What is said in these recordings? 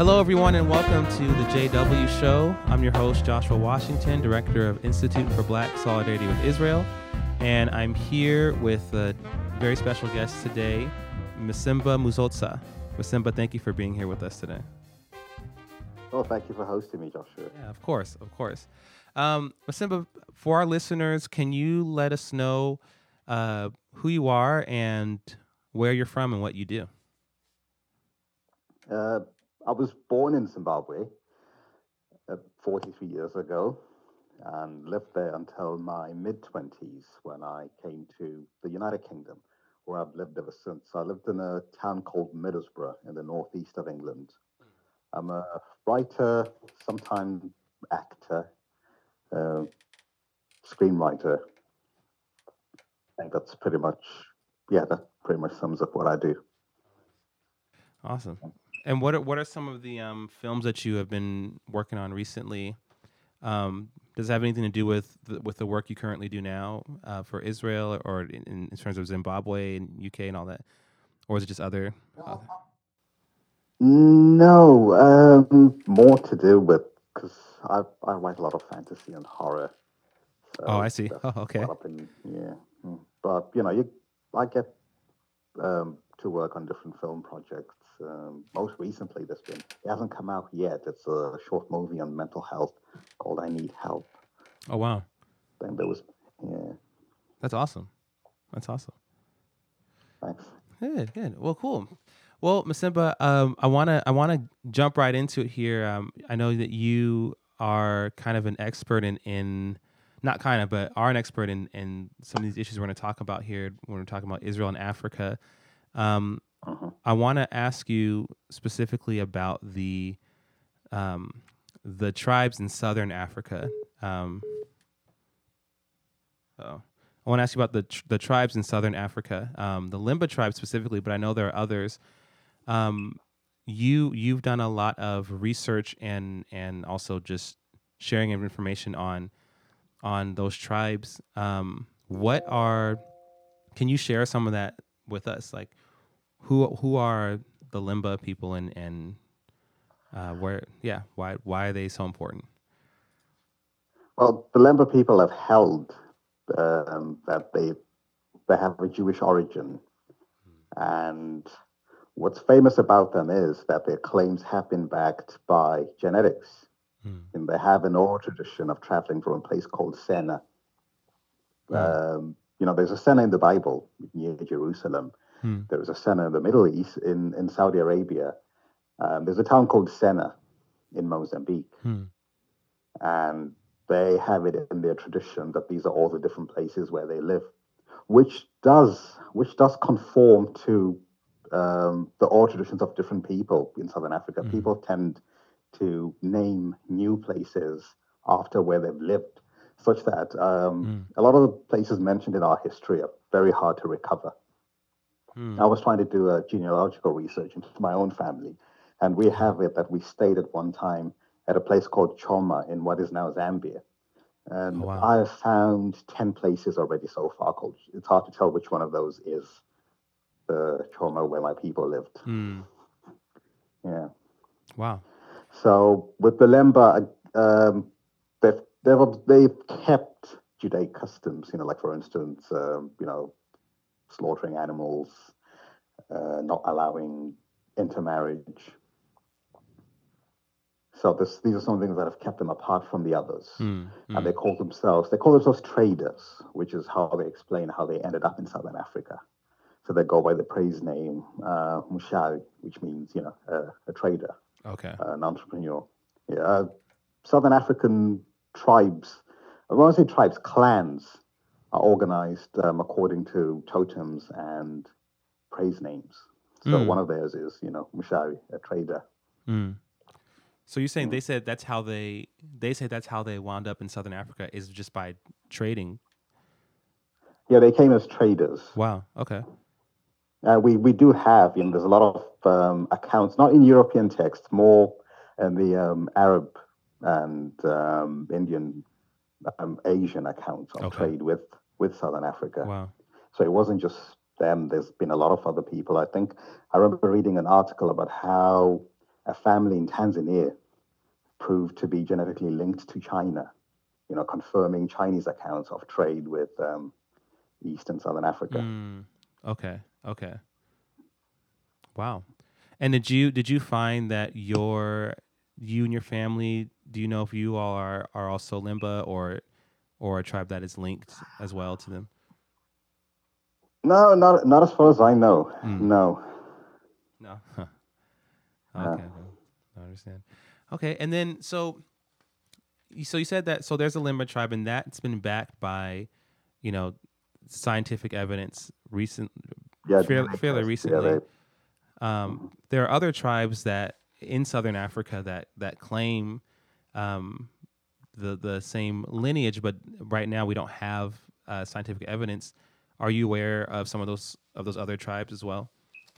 Hello, everyone, and welcome to the JW Show. I'm your host, Joshua Washington, Director of Institute for Black Solidarity with Israel, and I'm here with a very special guest today, Masimba Muzotsa. Masimba, thank you for being here with us today. Well, thank you for hosting me, Joshua. Yeah, of course. Masimba, for our listeners, can you let us know who you are and where you're from and what you do? I was born in Zimbabwe 43 years ago and lived there until my mid-20s when I came to the United Kingdom, where I've lived ever since. I lived in a town called Middlesbrough in the northeast of England. I'm a writer, sometimes actor, screenwriter. I think that pretty much sums up what I do. Awesome. And what are some of the films that you have been working on recently? Does it have anything to do with the work you currently do now for Israel, or in terms of Zimbabwe and UK and all that, or is it just other? No, more to do with because I write a lot of fantasy and horror. Oh, I So see. that's Oh, okay. caught up in yeah. But I get to work on different film projects. Most recently, it hasn't come out yet. It's a short movie on mental health called "I Need Help." Oh, wow. Then there was yeah. That's awesome. Thanks. Good. Well, cool. Well, Masimba, I wanna jump right into it here. I know that you are kind of an expert in not kind of, but are an expert in some of these issues we're going to talk about here when we're talking about Israel and Africa. I want to ask you specifically about the tribes in southern Africa. I want to ask you about the tribes in southern Africa, the Limba tribe specifically, but I know there are others. You've done a lot of research and also just sharing of information on those tribes. Can you share some of that with us? Like who are the Limba people and why are they so important? Well, the Lemba people have held that they have a Jewish origin, and what's famous about them is that their claims have been backed by genetics. And they have an oral tradition of traveling from a place called Senna. There's a Senna in the Bible near Jerusalem. There is a Senna in the Middle East, in Saudi Arabia. There's a town called Senna in Mozambique. And they have it in their tradition that these are all the different places where they live, which does conform to the oral traditions of different people in Southern Africa. People tend to name new places after where they've lived, such that a lot of the places mentioned in our history are very hard to recover. I was trying to do a genealogical research into my own family, and we have it that we stayed at one time at a place called Choma in what is now Zambia. And I have found 10 places already so far. It's hard to tell which one of those is the Choma where my people lived. Yeah. Wow. So with the Lemba, they've kept Judaic customs. Like for instance, slaughtering animals, not allowing intermarriage. So these are some things that have kept them apart from the others. And they call themselves traders, which is how they explain how they ended up in Southern Africa. So they go by the praise name Mushawi, which means a trader, an entrepreneur. Yeah, Southern African tribes, I want to say tribes, clans are organized according to totems and praise names. So one of theirs is Mushawi, a trader. So you're saying they say that's how they wound up in Southern Africa is just by trading? Yeah, they came as traders. Wow. Okay. We do have, there's a lot of accounts, not in European text, more in the Arab and Indian, Asian accounts of trade with Southern Africa. Wow. So it wasn't just them. There's been a lot of other people. I remember reading an article about how a family in Tanzania proved to be genetically linked to China, confirming Chinese accounts of trade with East and Southern Africa. Okay. Wow. And did you find that you and your family, do you know if you all are also Limba or a tribe that is linked as well to them? No, not as far as I know. No. Huh. Okay. I understand. Okay, and then so you said that there's a Limba tribe and that's been backed by, scientific evidence fairly recently. There are other tribes that in Southern Africa that claim the same lineage, but right now we don't have scientific evidence. Are you aware of some of those other tribes as well?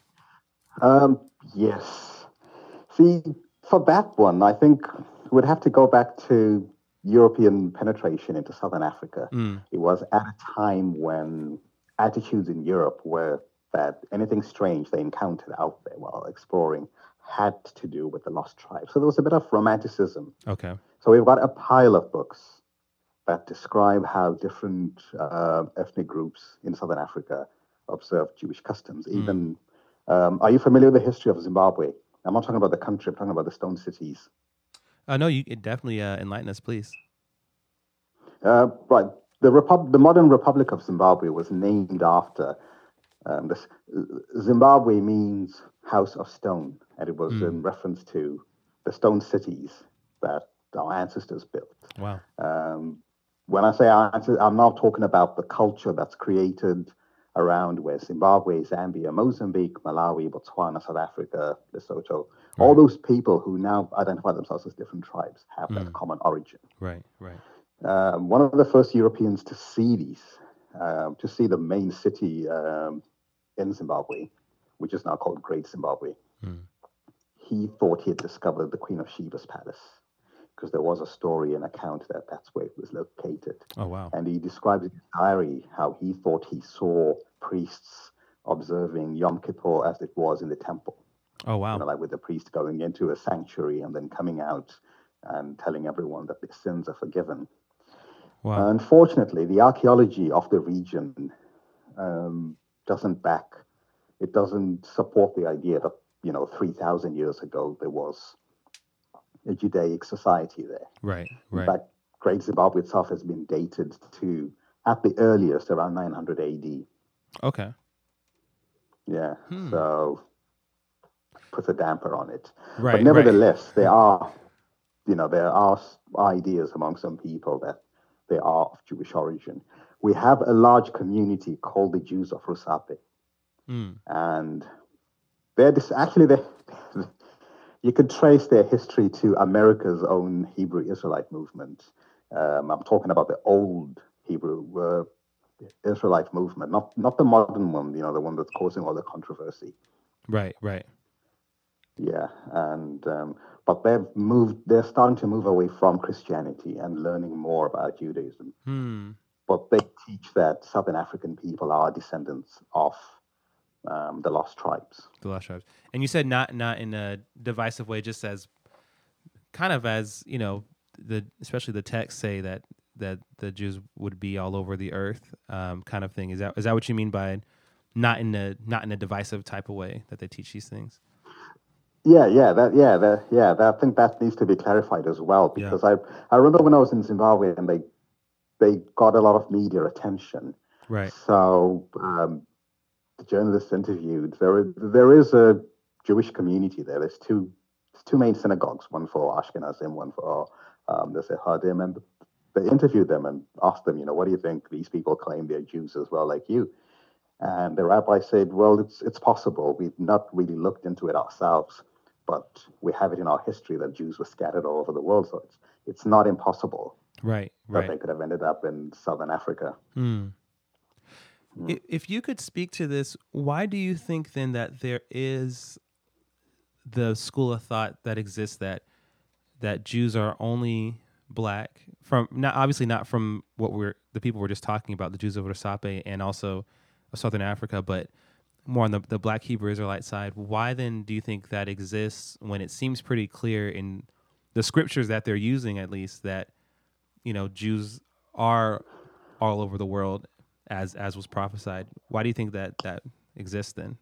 Yes. See, for that one, I think we'd have to go back to European penetration into Southern Africa. It was at a time when attitudes in Europe were that anything strange they encountered out there while exploring had to do with the lost tribes. So there was a bit of romanticism. Okay. So we've got a pile of books that describe how different ethnic groups in Southern Africa observe Jewish customs. Even, are you familiar with the history of Zimbabwe? I'm not talking about the country, I'm talking about the stone cities. No, you definitely enlighten us, please. Right. The modern Republic of Zimbabwe was named after this. Zimbabwe means house of stone, and it was in reference to the stone cities that our ancestors built. Wow. When I say our ancestors, I'm now talking about the culture that's created around where Zimbabwe, Zambia, Mozambique, Malawi, Botswana, South Africa, Lesotho, all those people who now identify themselves as different tribes have that common origin. Right. One of the first Europeans to see to see the main city in Zimbabwe, which is now called Great Zimbabwe, he thought he had discovered the Queen of Sheba's palace because there was a story and account that that's where it was located. Oh, wow. And he describes in his diary how he thought he saw priests observing Yom Kippur as it was in the temple. Oh, wow. Like with the priest going into a sanctuary and then coming out and telling everyone that their sins are forgiven. Wow. Unfortunately, the archaeology of the region doesn't support the idea that 3,000 years ago there was a Judaic society there. Right. In fact, Great Zimbabwe itself has been dated to, at the earliest, around 900 AD. Okay. Yeah. So puts a damper on it. Right. But nevertheless, there are ideas among some people that they are of Jewish origin. We have a large community called the Jews of Rusape. And you could trace their history to America's own Hebrew Israelite movement. I'm talking about the old Hebrew Israelite movement, not the modern one, the one that's causing all the controversy. Right. Yeah, and but they're starting to move away from Christianity and learning more about Judaism. But they teach that Southern African people are descendants of the lost tribes. The lost tribes. And you said not in a divisive way, just as kind of as, especially the texts say that the Jews would be all over the earth, kind of thing. Is that what you mean by not in a divisive type of way that they teach these things? I think that needs to be clarified as well, because I remember when I was in Zimbabwe and they got a lot of media attention. Right. So the journalists interviewed. There is a Jewish community there. There's two main synagogues, one for Ashkenazim, one for the Sephardim, and they interviewed them and asked them, what do you think? These people claim they're Jews as well, like you. And the rabbi said, well, it's possible. We've not really looked into it ourselves, but we have it in our history that Jews were scattered all over the world. So it's not impossible. Right. That they could have ended up in Southern Africa. If you could speak to this, why do you think then that there is the school of thought that exists that Jews are only black, from not from what the people we're just talking about, the Jews of Rusape and also of Southern Africa, but more on the Black Hebrew Israelite side, why then do you think that exists when it seems pretty clear in the scriptures that they're using, at least, that, Jews are all over the world as was prophesied? Why do you think that exists then?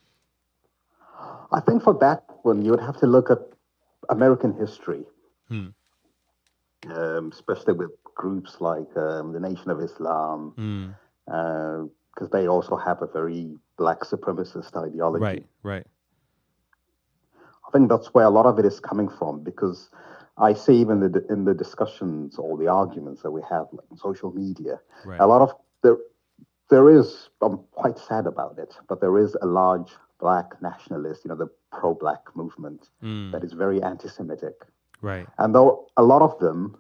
I think for that one, you would have to look at American history, especially with groups like the Nation of Islam, because they also have a very black supremacist ideology. Right. I think that's where a lot of it is coming from, because I see even in the discussions or the arguments that we have like, on social media, a lot of there is, I'm quite sad about it, but there is a large black nationalist, the pro-black movement that is very anti-Semitic. Right. And though a lot of them,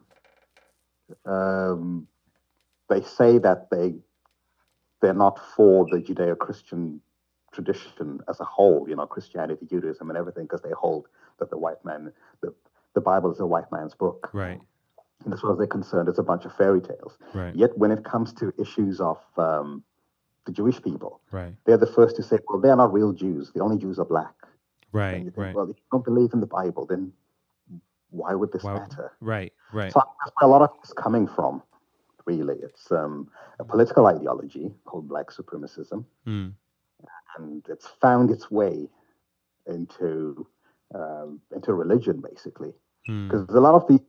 they say that they're not for the Judeo-Christian tradition as a whole, Christianity, Judaism, and everything, because they hold that the Bible is a white man's book. Right. And as far as they're concerned, it's a bunch of fairy tales. Right. Yet when it comes to issues of the Jewish people, right, they're the first to say, well, they're not real Jews. The only Jews are black. Right. And you think, Right. well, if you don't believe in the Bible, then why would this matter? Right. Right. So that's where a lot of it's coming from, really. It's a political ideology called black supremacism. And it's found its way into religion, basically. Because a lot of the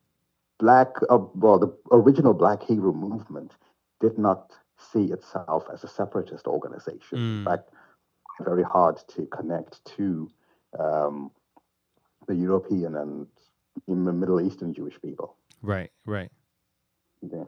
the original Black Hebrew movement did not see itself as a separatist organization. In fact, very hard to connect to the European and Middle Eastern Jewish people. Right. Yeah.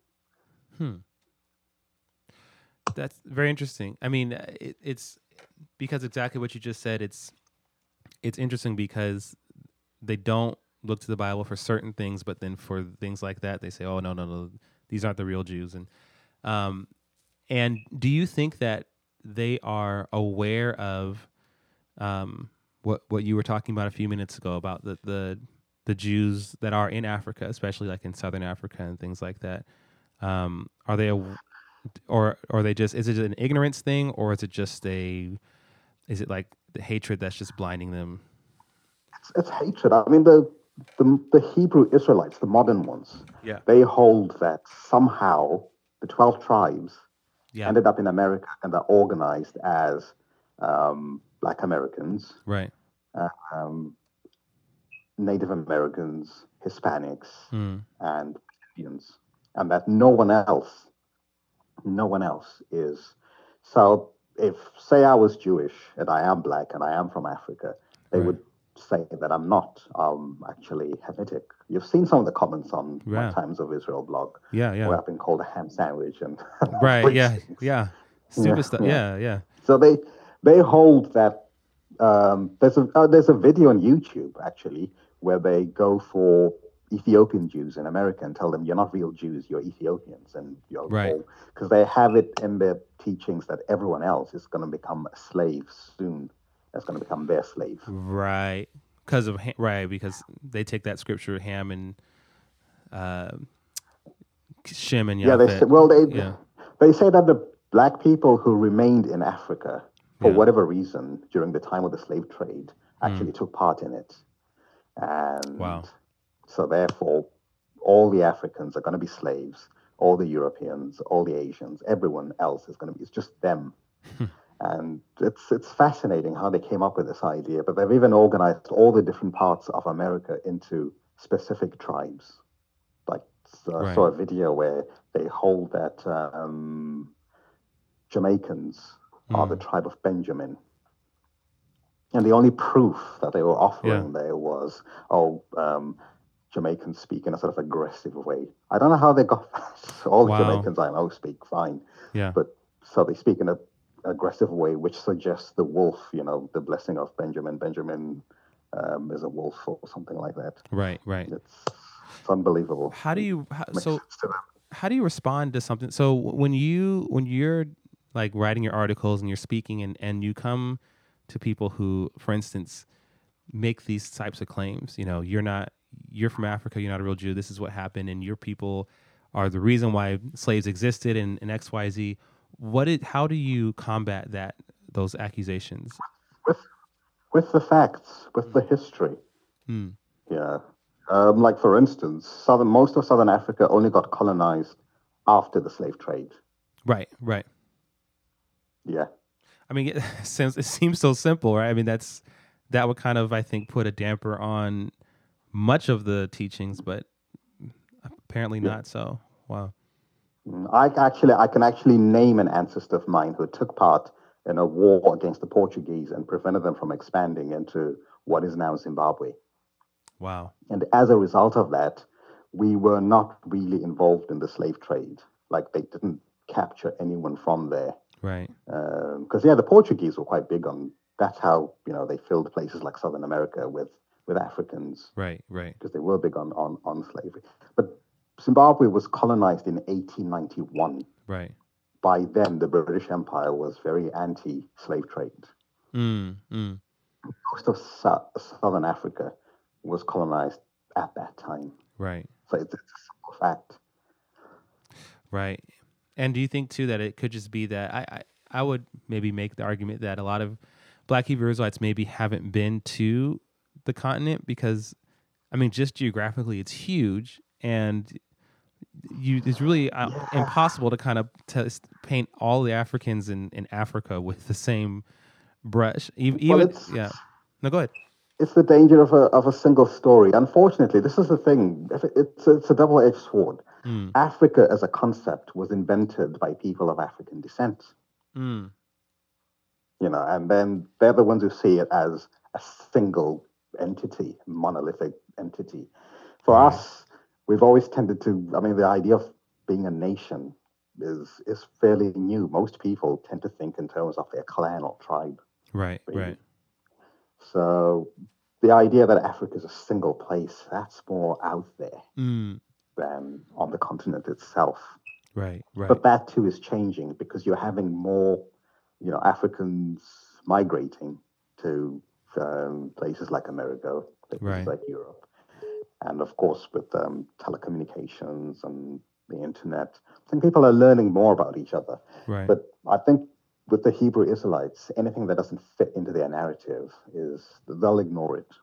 That's very interesting. I mean, it's because exactly what you just said. It's interesting because they don't look to the Bible for certain things, but then for things like that, they say, "Oh, no, these aren't the real Jews." And do you think that they are aware of what you were talking about a few minutes ago about the Jews that are in Africa, especially like in Southern Africa and things like that? Are they or are they just, is it an ignorance thing, or is it like the hatred that's just blinding them? It's hatred. I mean, the Hebrew Israelites, the modern ones, they hold that somehow the 12 tribes ended up in America and are organized as Black Americans, right? Native Americans, Hispanics, and Indians, and that no one else is. So if, say, I was Jewish and I am Black and I am from Africa, they would say that I'm not actually Hamitic. You've seen some of the comments on my Times of Israel blog. Where I've been called a ham sandwich and stupid stuff. Yeah. So they hold that there's a video on YouTube actually where they go for Ethiopian Jews in America and tell them, you're not real Jews, you're Ethiopians, and you're because they have it in their teachings that everyone else is going to become a slave soon. That's going to become their slave. Right. Because they take that scripture, Ham and Shem and Yafet. They say that the Black people who remained in Africa for whatever reason during the time of the slave trade actually took part in it. And so therefore, all the Africans are going to be slaves, all the Europeans, all the Asians, everyone else is going to be, it's just them. And it's fascinating how they came up with this idea, but they've even organized all the different parts of America into specific tribes. Like, I saw a video where they hold that Jamaicans are the tribe of Benjamin. And the only proof that they were offering there was, Jamaicans speak in a sort of aggressive way. I don't know how they got that. All the Jamaicans I know speak fine. But so they speak in an aggressive way, which suggests the wolf, the blessing of Benjamin. Benjamin is a wolf or something like that. Right. It's unbelievable. How do you respond to something? So when you're like writing your articles and you're speaking and you come to people who, for instance, make these types of claims, you're from Africa, you're not a real Jew, this is what happened, and your people are the reason why slaves existed and X, Y, Z. How do you combat those accusations? With with the facts, with the history. Mm. Yeah. Like for instance, most of Southern Africa only got colonized after the slave trade. Right, right. Yeah. I mean, it seems so simple, right? I mean, that would kind of, I think, put a damper on much of the teachings, but apparently Yeah. not. So, wow. I can actually name an ancestor of mine who took part in a war against the Portuguese and prevented them from expanding into what is now Zimbabwe. Wow. And as a result of that, we were not really involved in the slave trade. Like they didn't capture anyone from there. Right. Because the Portuguese were quite big on. That's how they filled places like Southern America with Africans. Right. Right. Because they were big on slavery. But Zimbabwe was colonized in 1891. Right. By then, the British Empire was very anti-slave trade. Most of Southern Africa was colonized at that time. Right. So it's a simple fact. Right. And do you think too that it could just be that I would maybe make the argument that a lot of Black Hebrew Israelites maybe haven't been to the continent because, I mean, just geographically it's huge, and it's really impossible to kind of paint all the Africans in Africa with the same brush. Even yeah. No, go ahead. It's the danger of a single story. Unfortunately, this is the thing. It's a double-edged sword. Africa as a concept was invented by people of African descent. And then they're the ones who see it as a single entity, monolithic entity. For us, we've always tended to, I mean, the idea of being a nation is fairly new. Most people tend to think in terms of their clan or tribe. Right, really. Right. So the idea that Africa is a single place, that's more out there than on the continent itself. Right, right. But that too is changing because you're having more, Africans migrating to places like America, places like Europe. And of course, with telecommunications and the internet, I think people are learning more about each other. Right. But I think with the Hebrew Israelites, anything that doesn't fit into their narrative they'll ignore it.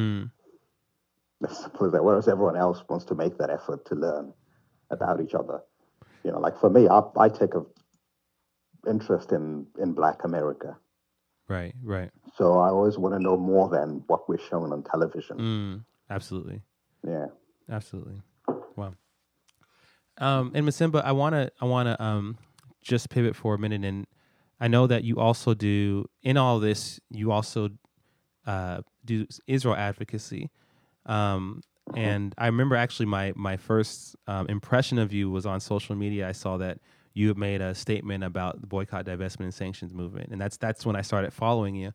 As simple as that. Whereas everyone else wants to make that effort to learn about each other. Like for me, I take an interest in Black America. Right, right. So I always want to know more than what we're shown on television. Absolutely. Yeah. Absolutely. Wow. And Masimba, I wanna just pivot for a minute, and I know that you also do in all this. You also do Israel advocacy, and I remember actually my first impression of you was on social media. I saw that you had made a statement about the boycott, divestment, and sanctions movement, and that's when I started following you.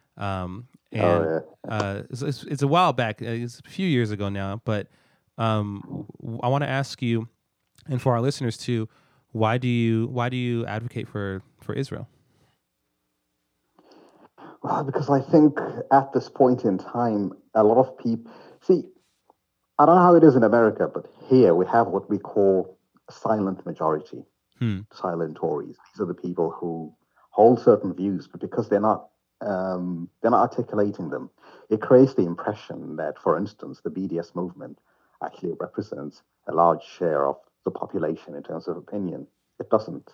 It's a while back. It's a few years ago now, but I want to ask you, and for our listeners too, why do you advocate for Israel? Well, because I think at this point in time, a lot of people see. I don't know how it is in America, but here we have what we call a silent majority, silent Tories. These are the people who hold certain views, but because they're not articulating them, it creates the impression that, for instance, the BDS movement actually represents a large share of the population in terms of opinion. It doesn't.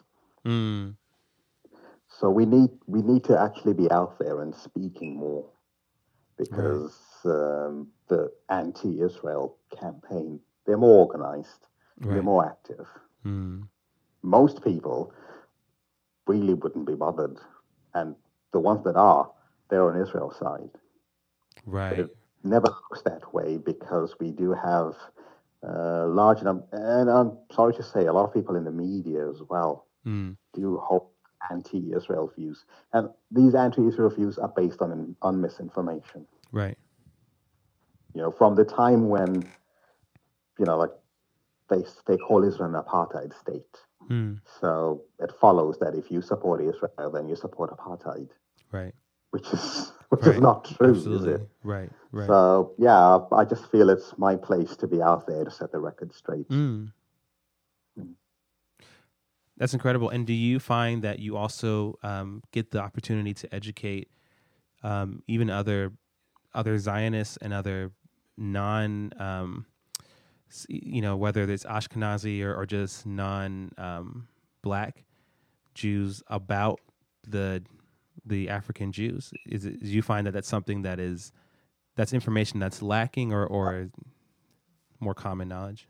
So we need to actually be out there and speaking more, because the anti-Israel campaign, they're more organized, they're more active. Most people really wouldn't be bothered, and the ones that are, they're on Israel's side. Right. But it never looks that way because we do have large number, and I'm sorry to say, a lot of people in the media as well do hold anti-Israel views, and these anti-Israel views are based on misinformation. Right. From the time when, like they call Israel an apartheid state. So it follows that if you support Israel, then you support apartheid. Right. Which is not true, Absolutely. is it? Right. Right. So yeah, I just feel it's my place to be out there to set the record straight. That's incredible. And do you find that you also get the opportunity to educate even other Zionists and other non, whether it's Ashkenazi or just non-black Jews about the African Jews? Do you find that that's something that's information that's lacking or more common knowledge?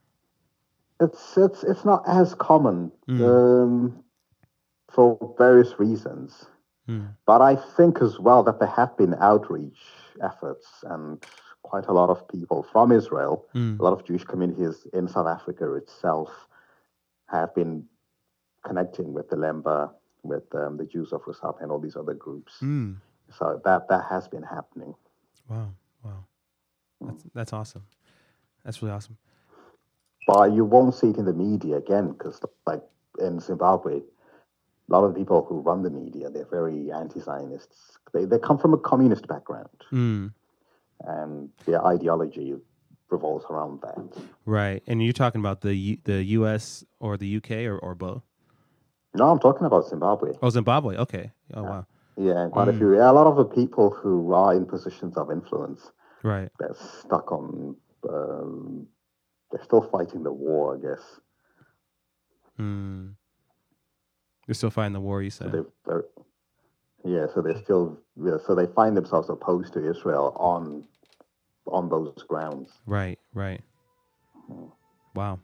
It's not as common for various reasons. But I think as well that there have been outreach efforts and quite a lot of people from Israel, a lot of Jewish communities in South Africa itself have been connecting with the Lemba, with the Jews of Rosape and all these other groups. So that has been happening. Wow. That's awesome. That's really awesome. But you won't see it in the media again, because like in Zimbabwe, a lot of the people who run the media, they're very anti-Zionists. They come from a communist background. And their ideology revolves around that. Right. And you're talking about the U.S. or the U.K. or both? No, I'm talking about Zimbabwe. Oh, Zimbabwe. Okay. Oh, yeah. Wow. Yeah, quite a few. Yeah, a lot of the people who are in positions of influence, right, they're stuck on, they're still fighting the war, I guess. They're still fighting the war, you said? So so they're still, so they find themselves opposed to Israel on those grounds. Right. Wow,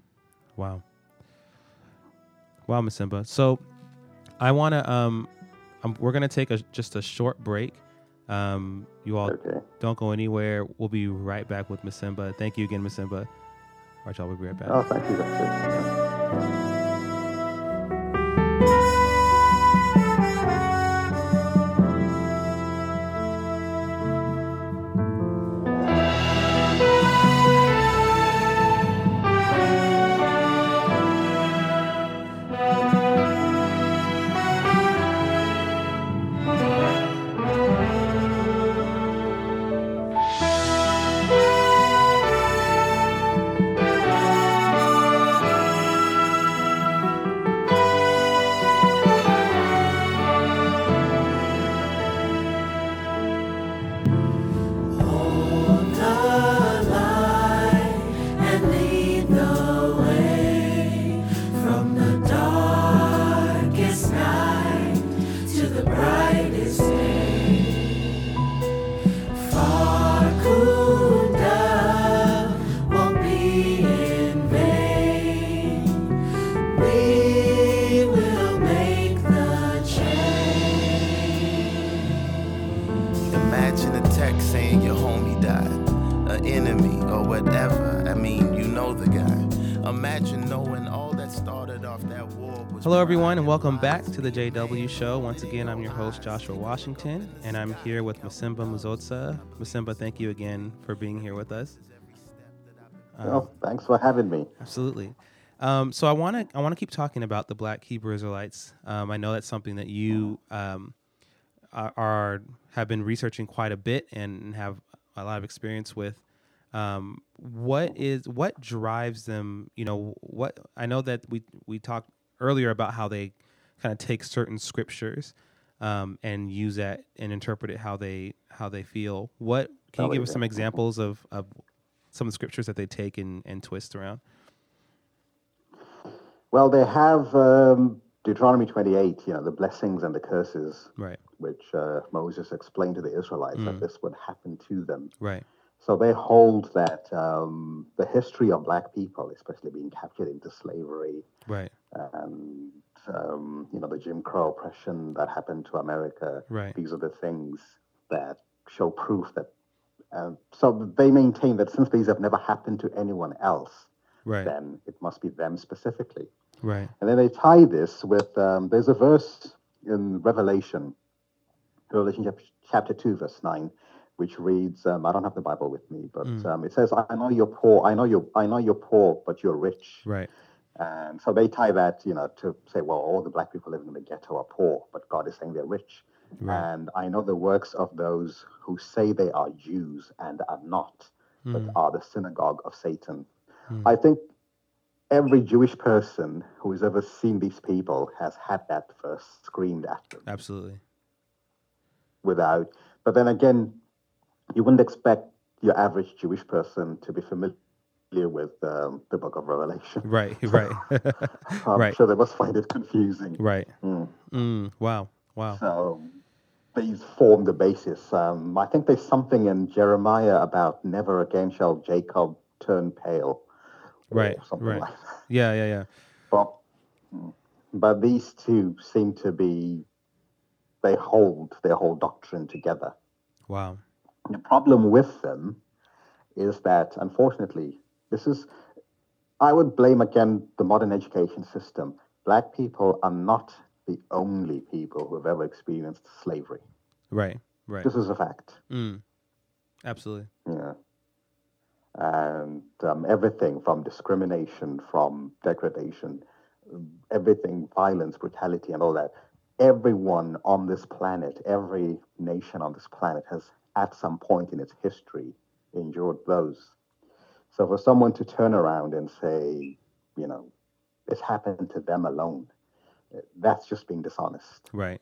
Masimba. So I want to, we're going to take just a short break. You all don't go anywhere. We'll be right back with Masimba. Thank you again, Masimba. All right, y'all, we'll be right back. Oh, thank you. That's it. Hello, everyone, and welcome back to the JW Show. Once again, I'm your host, Joshua Washington, and I'm here with Masimba Muzotsa. Masimba, thank you again for being here with us. Thanks for having me. Absolutely. So I want to keep talking about the Black Hebrew Israelites. I know that's something that you have been researching quite a bit and have a lot of experience with. What drives them? What I know that we talked earlier about how they kind of take certain scriptures and use that and interpret it how they feel. What can you give us some examples of some of the scriptures that they take and twist around? Well, they have Deuteronomy 28, the blessings and the curses, right, which Moses explained to the Israelites that this would happen to them. Right. So they hold that the history of Black people, especially being captured into slavery, right, and the Jim Crow oppression that happened to America, right, these are the things that show proof that. So they maintain that since these have never happened to anyone else, right, then it must be them specifically. Right. And then they tie this with there's a verse in Revelation chapter 2, verse 9. Which reads, I don't have the Bible with me, but it says, "I know you're poor. I know you're poor, but you're rich." Right. And so they tie that, to say, well, all the Black people living in the ghetto are poor, but God is saying they're rich. Right. And I know the works of those who say they are Jews and are not, but are the synagogue of Satan. I think every Jewish person who has ever seen these people has had that verse screamed at them. Absolutely. But then again, you wouldn't expect your average Jewish person to be familiar with the Book of Revelation. Right. I'm sure they must find it confusing. Right. Wow. So these form the basis. I think there's something in Jeremiah about never again shall Jacob turn pale. Right. Something like that. Yeah. But these two seem to be, they hold their whole doctrine together. Wow. The problem with them is that, unfortunately, I would blame again the modern education system. Black people are not the only people who have ever experienced slavery. Right. This is a fact. Absolutely. Yeah. And everything from discrimination, from degradation, everything, violence, brutality, and all that. Everyone on this planet, every nation on this planet has, at some point in its history, endured those. So for someone to turn around and say, it's happened to them alone, that's just being dishonest. Right.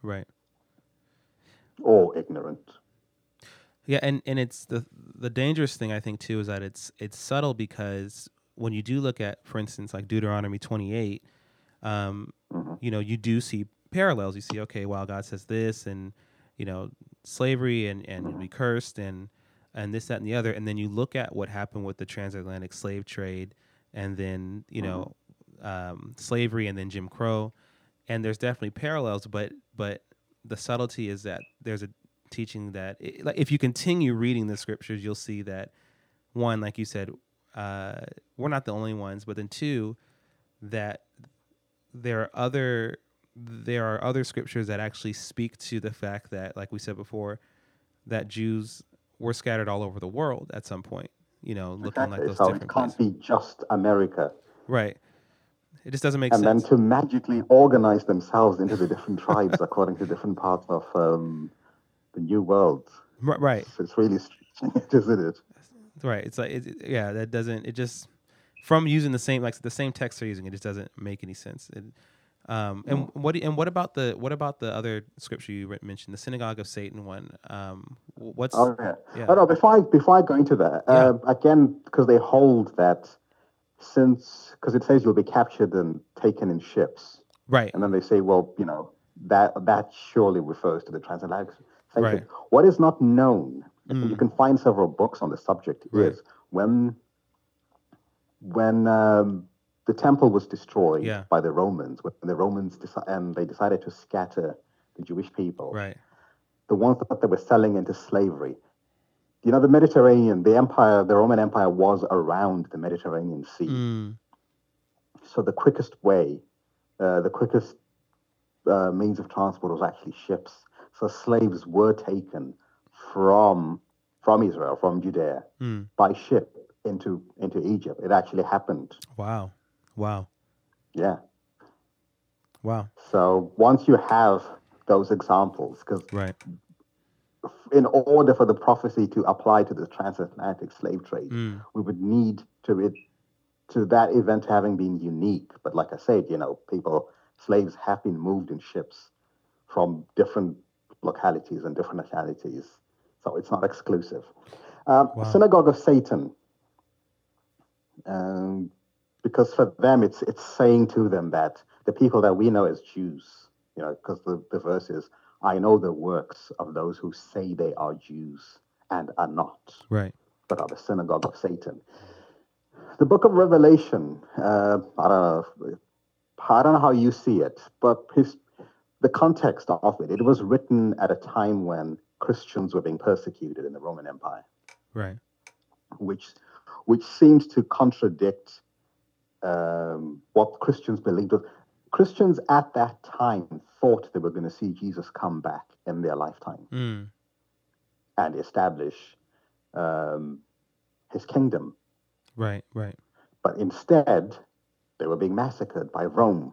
Or ignorant. Yeah, and it's the dangerous thing, I think, too, is that it's subtle, because when you do look at, for instance, like Deuteronomy 28, you do see parallels. You see, okay, well, God says this, and slavery and you'll be cursed, and this, that, and the other, and then you look at what happened with the transatlantic slave trade, and then slavery, and then Jim Crow, and there's definitely parallels, but the subtlety is that there's a teaching that like if you continue reading the scriptures, you'll see that, one, like you said, we're not the only ones, but then two, that there are other scriptures that actually speak to the fact that, like we said before, that Jews were scattered all over the world at some point, looking exactly. like those so different it can't places. be just America. Right. It just doesn't make sense. And then to magically organize themselves into the different tribes according to different parts of the New World. Right. It's really strange, isn't it? Right. It's like, that doesn't, it just, from using the same text they're using, it just doesn't make any sense. And what about the other scripture you mentioned, the synagogue of Satan one? What's? Oh yeah. Oh no. Before I go into that, again, because they hold that because it says you'll be captured and taken in ships, right? And then they say, well, that surely refers to the transatlantic. Right. What is not known, you can find several books on the subject, is when the temple was destroyed by the Romans, when the Romans they decided to scatter the Jewish people, right? The ones that they were selling into slavery. The Mediterranean, the Roman Empire was around the Mediterranean Sea. So the quickest way, the quickest means of transport was actually ships. So slaves were taken from Israel, from Judea, by ship into Egypt. It actually happened. Wow. Yeah. Wow. So once you have those examples, because in order for the prophecy to apply to the transatlantic slave trade, we would need to that event having been unique. But like I said, slaves have been moved in ships from different localities and different nationalities. So it's not exclusive. Synagogue of Satan, because for them, it's saying to them that the people that we know as Jews, because the verse is, I know the works of those who say they are Jews and are not, but are the synagogue of Satan. The book of Revelation, I don't know how you see it, but the context of it was written at a time when Christians were being persecuted in the Roman Empire. Right. Which seems to contradict what Christians believed. Christians at that time thought they were going to see Jesus come back in their lifetime and establish his kingdom. Right. But instead, they were being massacred by Rome.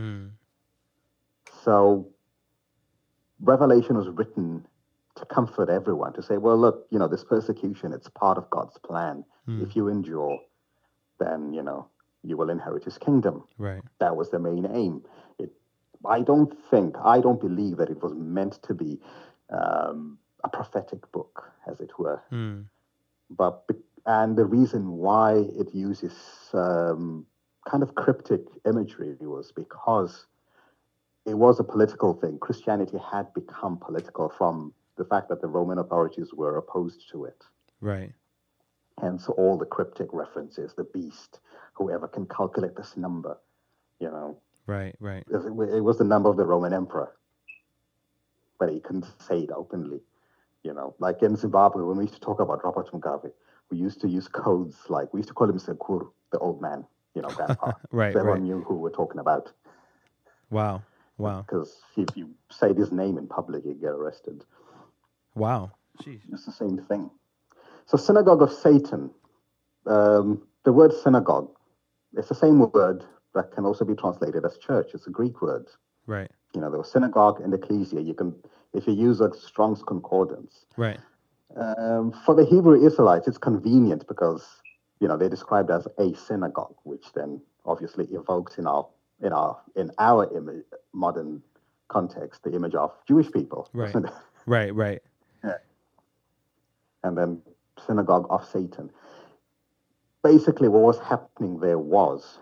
So Revelation was written to comfort everyone, to say, well, look, this persecution, it's part of God's plan. If you endure, then, you will inherit his kingdom. Right. That was the main aim. I don't believe that it was meant to be a prophetic book, as it were. Mm. And the reason why it uses kind of cryptic imagery was because it was a political thing. Christianity had become political from the fact that the Roman authorities were opposed to it. Right. Hence all the cryptic references, the beast, whoever can calculate this number, you know. Right, right. It was the number of the Roman emperor, but he couldn't say it openly, you know. Like in Zimbabwe, when we used to talk about Robert Mugabe, we used to use codes like, we used to call him Sekuru, the old man, you know, grandpa. Right, so everyone right. knew who we're talking about. Wow, wow. Because if you say his name in public, you get arrested. Wow. Jeez. It's the same thing. So synagogue of Satan, the word synagogue, it's the same word that can also be translated as church. It's a Greek word. Right. You know, there was synagogue and ecclesia. You can, if you use a Strong's concordance. Right. For the Hebrew Israelites, it's convenient because, you know, they're described as a synagogue, which then obviously evokes in our image, modern context, the image of Jewish people. Right. Right. Right. Yeah. And then synagogue of Satan. Basically, what was happening there was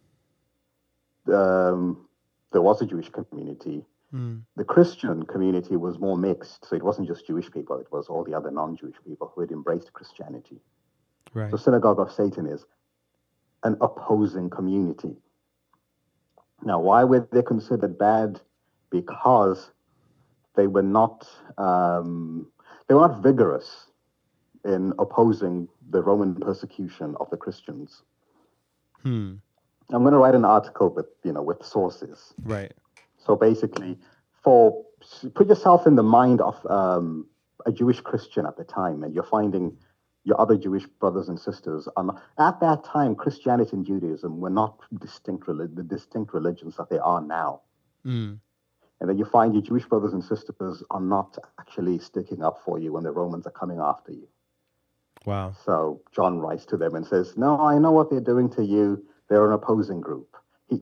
there was a Jewish community. Mm. The Christian community was more mixed, so it wasn't just Jewish people, it was all the other non-Jewish people who had embraced Christianity. Right. So synagogue of Satan is an opposing community. Now, why were they considered bad? Because they were not vigorous in opposing the Roman persecution of the Christians. I'm going to write an article with sources. Right. So basically, put yourself in the mind of a Jewish Christian at the time, and you're finding your other Jewish brothers and sisters. At that time, Christianity and Judaism were not the distinct religions that they are now. Mm. And then you find your Jewish brothers and sisters are not actually sticking up for you when the Romans are coming after you. Wow. So John writes to them and says, no, I know what they're doing to you. They're an opposing group.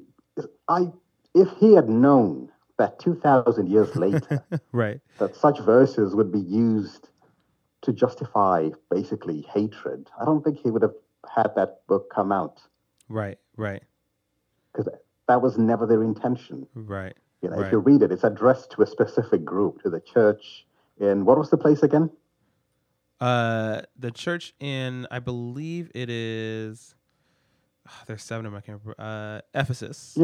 If he had known that 2,000 years later, right, that such verses would be used to justify basically hatred, I don't think he would have had that book come out. Right, right. Because that was never their intention. Right. You know, right. If you read it, it's addressed to a specific group, to the church in, what was the place again? The church in, I believe it is, there's 7 of them, I can't remember, Ephesus.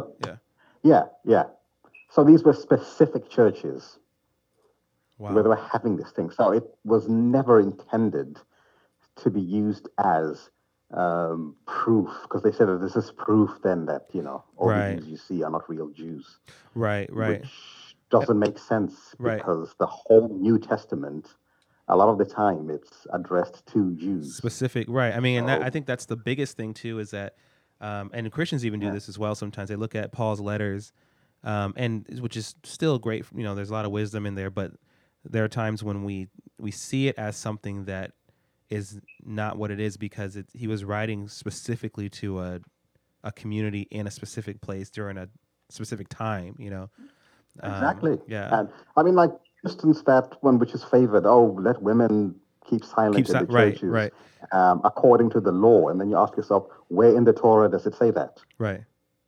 Yeah. So these were specific churches. Wow. Where they were having this thing. So it was never intended to be used as proof, because they said that this is proof then that, all the Jews you see are not real Jews. Right. Which doesn't make sense, Right. because the whole New Testament, a lot of the time, it's addressed to Jews. Specific, right. I mean, and I think that's the biggest thing, too, is that, and Christians even do this as well sometimes. They look at Paul's letters, and which is still great. There's a lot of wisdom in there, but there are times when we see it as something that is not what it is, because he was writing specifically to a community in a specific place during a specific time, Exactly. Yeah. And I mean, like, for instance, that one which is favored, let women keep silent in the churches, right. According to the law. And then you ask yourself, where in the Torah does it say that? Right.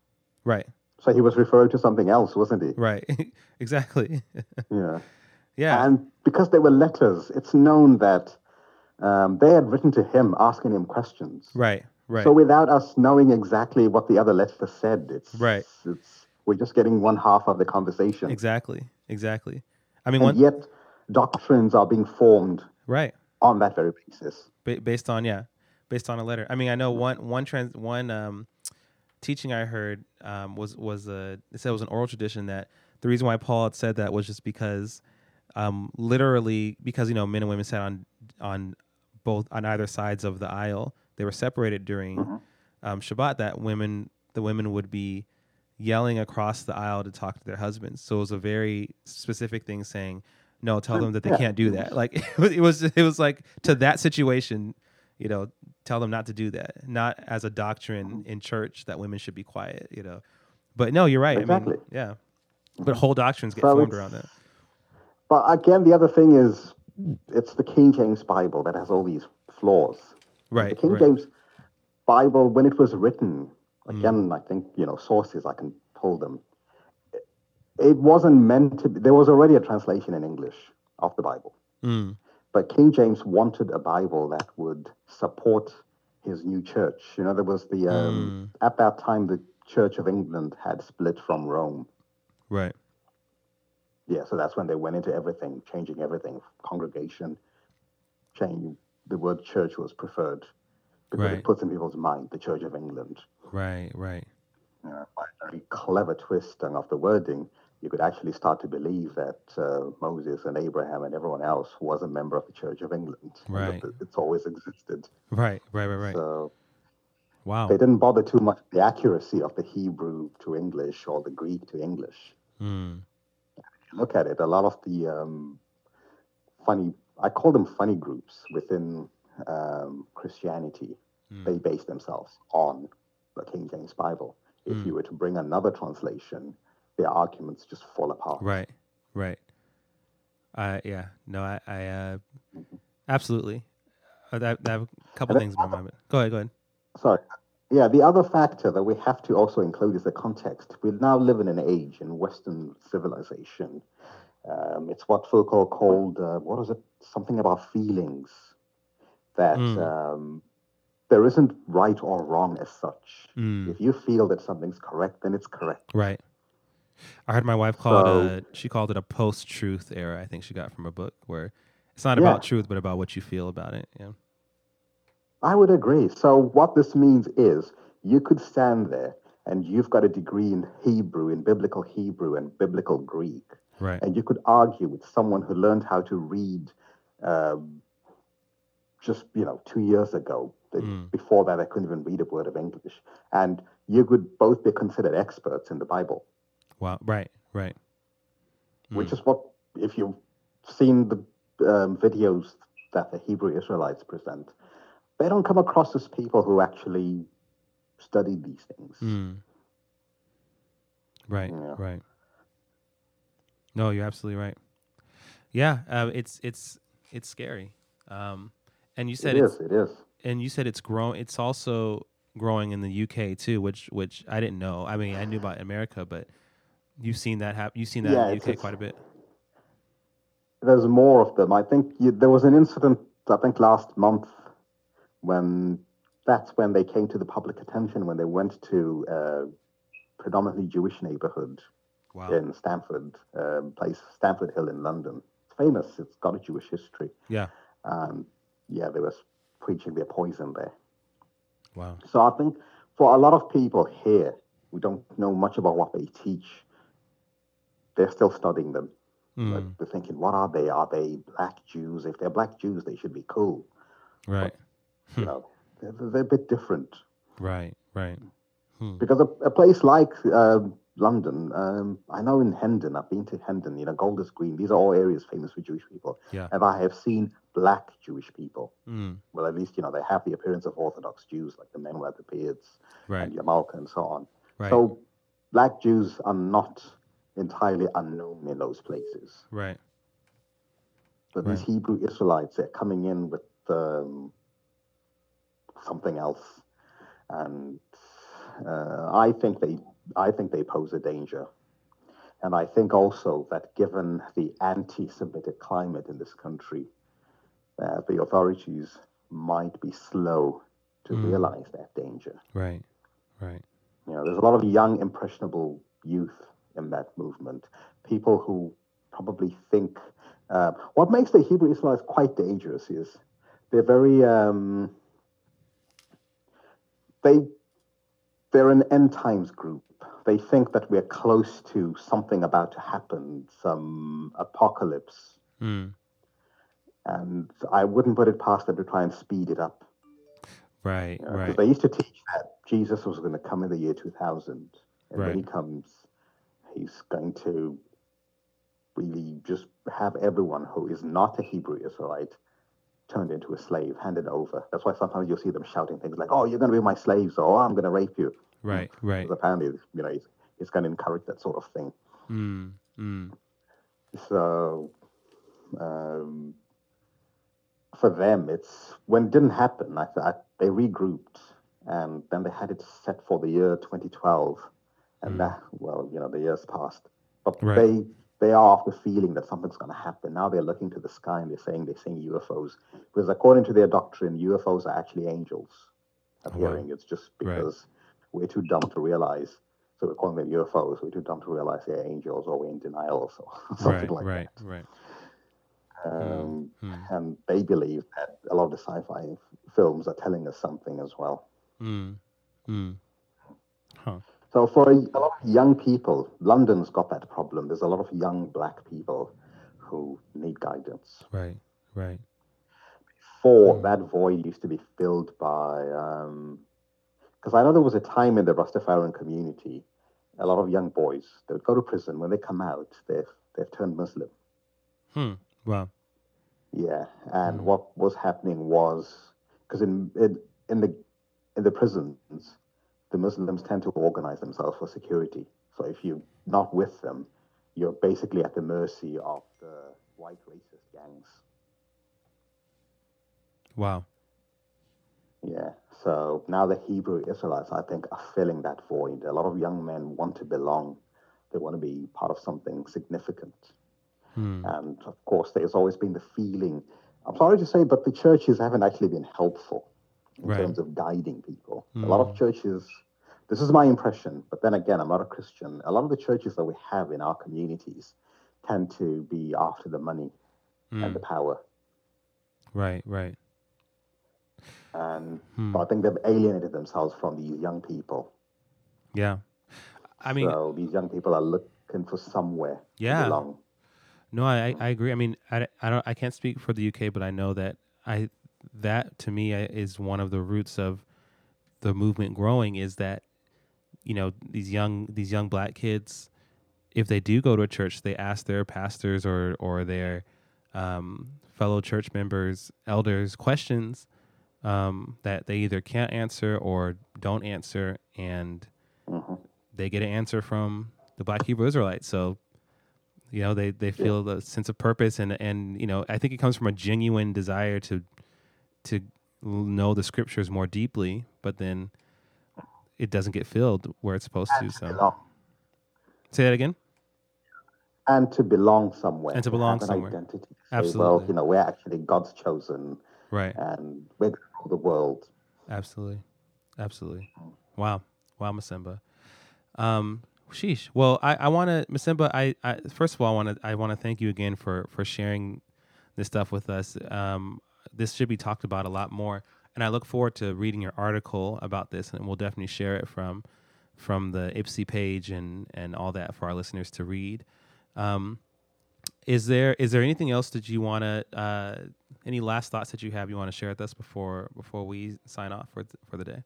So he was referring to something else, wasn't he? Right. Exactly. Yeah. Yeah. And because they were letters, it's known that they had written to him asking him questions. Right. So without us knowing exactly what the other letter said, we're just getting one half of the conversation. Exactly. I mean, yet doctrines are being formed on that very basis. Based on a letter. I mean, I know one teaching I heard was it said it was an oral tradition, that the reason why Paul had said that was just because literally because men and women sat on either sides of the aisle. They were separated during Shabbat. That the women would be yelling across the aisle to talk to their husbands. So it was a very specific thing saying, no, tell them that they can't do that. Like it was like to that situation, tell them not to do that. Not as a doctrine in church that women should be quiet, you know. But no, you're right. Exactly. I mean, yeah. But whole doctrines get So formed around that. But again, the other thing is, it's the King James Bible that has all these flaws. Right. The King James Bible, when it was written, again, I think, sources, I can pull them. It wasn't meant to be, there was already a translation in English of the Bible. But King James wanted a Bible that would support his new church. There was at that time, the Church of England had split from Rome. Right. Yeah, so that's when they went into everything, changing everything. Congregation, changing the word church was preferred because it puts in people's mind the Church of England. Right. By a very clever twist of the wording, you could actually start to believe that Moses and Abraham and everyone else was a member of the Church of England. Right. It's always existed. Right. So, wow. They didn't bother too much with the accuracy of the Hebrew to English or the Greek to English. Look at it, a lot of the I call them funny groups within Christianity. They base themselves on the King James Bible. If you were to bring another translation, their arguments just fall apart. Right. Yeah. No, I absolutely. I have a couple things in my mind. Go ahead. Sorry. Yeah, the other factor that we have to also include is the context. We now live in an age in Western civilization. It's what Foucault called, what is it? Something about feelings. That there isn't right or wrong as such. If you feel that something's correct, then it's correct. Right. I heard my wife she called it a post-truth era. I think she got from a book where it's not about truth, but about what you feel about it. Yeah. I would agree. So what this means is you could stand there and you've got a degree in Hebrew, in biblical Hebrew and biblical Greek. Right. And you could argue with someone who learned how to read just 2 years ago. Before that, I couldn't even read a word of English. And you could both be considered experts in the Bible. Wow. Right. Which is what, if you've seen the videos that the Hebrew Israelites present, they don't come across as people who actually studied these things. Right. No, you're absolutely right. Yeah, it's scary. And you said it is. And you said it's growing. It's also growing in the UK too, which I didn't know. I mean, I knew about America, but you've seen that happen. You've seen that in the UK quite a bit. There's more of them. I think there was an incident, I think last month, that's when they came to the public attention, when they went to a predominantly Jewish neighborhood in Stamford Hill in London. It's famous. It's got a Jewish history. Yeah. They were preaching their poison there. Wow. So I think for a lot of people here who don't know much about what they teach, they're still studying them. Like they're thinking, what are they? Are they black Jews? If they're black Jews, they should be cool. Right. But, they're a bit different. Right. Because a place like London, I know in Hendon, I've been to Hendon, Golders Green, these are all areas famous for Jewish people. Yeah. And I have seen black Jewish people. Well, at least, they have the appearance of Orthodox Jews, like the men with the beards and Yarmulke and so on. Right. So black Jews are not entirely unknown in those places. Right. But these Hebrew Israelites, they're coming in with something else. And I think they pose a danger. And I think also that given the anti-Semitic climate in this country, the authorities might be slow to realize that danger. Right. There's a lot of young, impressionable youth in that movement. People who probably think... what makes the Hebrew Israelites quite dangerous is they're very... They're an end times group. They think that we're close to something about to happen, some apocalypse. And I wouldn't put it past them to try and speed it up. Right. Because they used to teach that Jesus was going to come in the year 2000. And when he comes, he's going to really just have everyone who is not a Hebrew Israelite turned into a slave, handed over. That's why sometimes you'll see them shouting things like, "Oh, you're going to be my slaves," or "Oh, I'm going to rape you." Right. Because apparently, it's going to encourage that sort of thing. So, for them, it's when it didn't happen. They regrouped, and then they had it set for the year 2012, and the years passed, but they are of the feeling that something's going to happen. Now they're looking to the sky and they're seeing UFOs, because according to their doctrine, UFOs are actually angels appearing. It's just because we're too dumb to realize. So we're calling them UFOs. We're too dumb to realize they're angels, or we're in denial, or something like that. Right. And they believe that a lot of the sci-fi films are telling us something as well. Huh. So for a lot of young people, London's got that problem. There's a lot of young black people who need guidance. Right. Before, that void used to be filled by, because I know there was a time in the Rastafarian community, a lot of young boys, they would go to prison. When they come out, they've turned Muslim. Wow. Yeah, and what was happening was, because in the prisons, the Muslims tend to organize themselves for security. So if you're not with them, you're basically at the mercy of the white racist gangs. Wow. Yeah, so now the Hebrew Israelites, I think, are filling that void. A lot of young men want to belong. They want to be part of something significant. And of course, there's always been the feeling, I'm sorry to say, but the churches haven't actually been helpful in terms of guiding people. A lot of churches, this is my impression, but then again, I'm not a Christian. A lot of the churches that we have in our communities tend to be after the money and the power. Right. And so I think they've alienated themselves from these young people. Yeah. I mean, so these young people are looking for somewhere to belong. No, I agree. I mean, I can't speak for the UK, but I know that that to me is one of the roots of the movement growing, is that, these young black kids, if they do go to a church, they ask their pastors or their fellow church members, elders, questions that they either can't answer or don't answer, and they get an answer from the Black Hebrew Israelites. So, they feel the sense of purpose, and I think it comes from a genuine desire to know the scriptures more deeply, but then it doesn't get filled where it's supposed to. So, say that again. And to belong somewhere. And to belong have somewhere. An identity. Absolutely. Well, we're actually God's chosen. Right. And we're the world. Absolutely. Wow, Masimba. Sheesh. Well, I want to, Masimba, I first of all, I want to thank you again for sharing this stuff with us. This should be talked about a lot more, and I look forward to reading your article about this, and we'll definitely share it from the IPSI page and all that for our listeners to read. Is there anything else that you want to, any last thoughts that you have you want to share with us before we sign off for the day?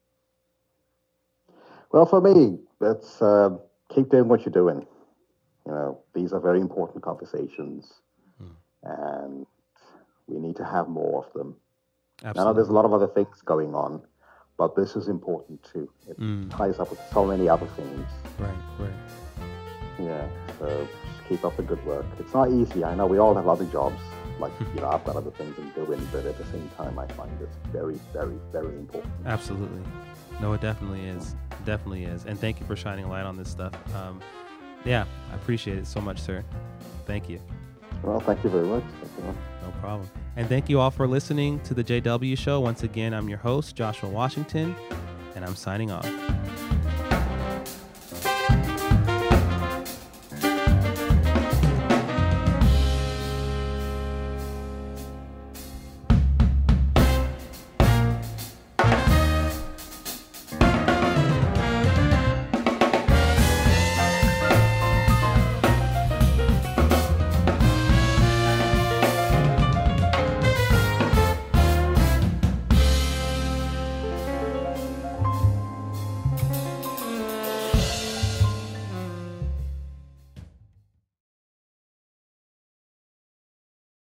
Well, for me, it's keep doing what you're doing. These are very important conversations, and we need to have more of them. Absolutely. I know there's a lot of other things going on, but this is important too. It ties up with so many other things. Right. Yeah, so just keep up the good work. It's not easy. I know we all have other jobs. Like, I've got other things I'm doing, but at the same time, I find it very, very, very important. Absolutely. No, it definitely is. It definitely is. And thank you for shining a light on this stuff. I appreciate it so much, sir. Thank you. Well, thank you very much. No problem. And thank you all for listening to the JW Show. Once again, I'm your host, Joshua Washington, and I'm signing off.